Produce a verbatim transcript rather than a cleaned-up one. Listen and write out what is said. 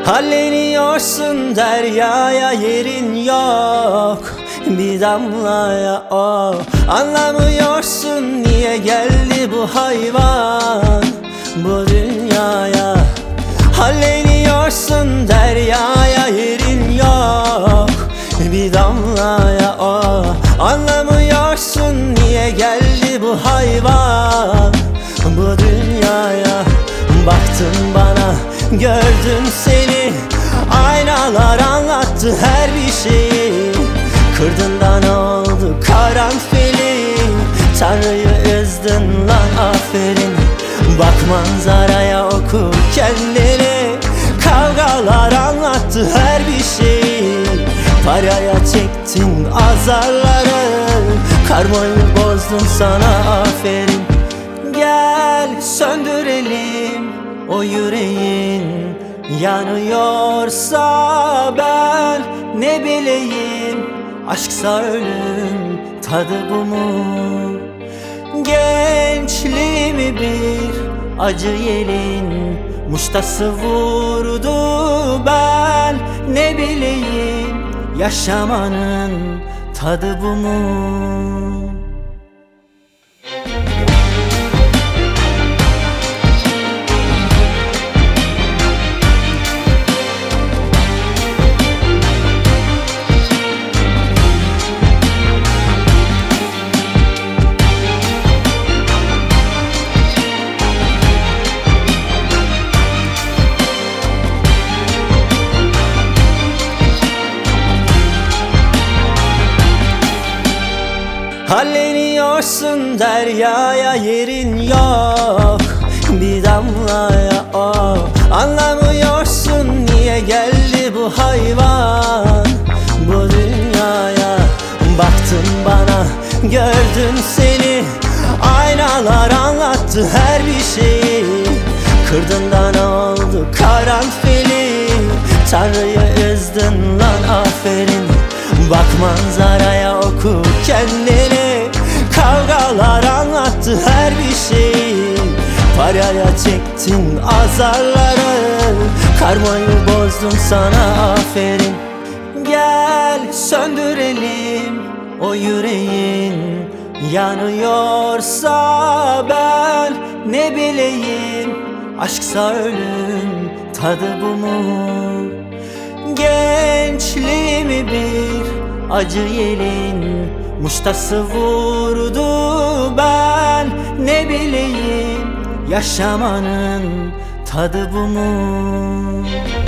Halleniyorsun deryaya, yerin yok bir damlaya o. Anlamıyorsun niye geldi bu hayvan bu dünyaya. Halleniyorsun deryaya, yerin yok bir damlaya o. Anlamıyorsun niye geldi bu hayvan bu dünyaya. Baktın bana, gördüm seni, aynalar anlattı her bir şeyi. Kırdın da ne oldu karanfili, Tanrı'yı üzdün lan aferin. Bak manzaraya, oku kendini, kavgalar anlattı her bir şeyi. Paraya çektin azarları, karmayı bozdun, sana aferin. Gel söndürelim o yüreğin, yanıyorsa ben ne bileyim. Aşksa ölüm tadı bu mu? Gençliğimi bir acı yelin muştası vurdu, ben ne bileyim. Yaşamanın tadı bu mu? Halleniyorsun deryaya, yerin yok bir damlaya o. Anlamıyorsun niye geldi bu hayvan bu dünyaya. Baktın bana, gördüm seni, aynalar anlattı her bir şeyi. Kırdın da ne oldu karanfili, Tanrı'yı üzdün lan aferin. Bak manzaraya, oku kendini, kavgalar anlattı her bir şeyi. Paraya çektin azarları, karmayı bozdun, sana aferin. Gel söndürelim o yüreğin, yanıyorsa ben ne bileyim. Aşksa ölüm tadı bu mu? Gençliğimi bir acı yelin muştası vurdu, ben ne bileyim. Yaşamanın tadı bu mu?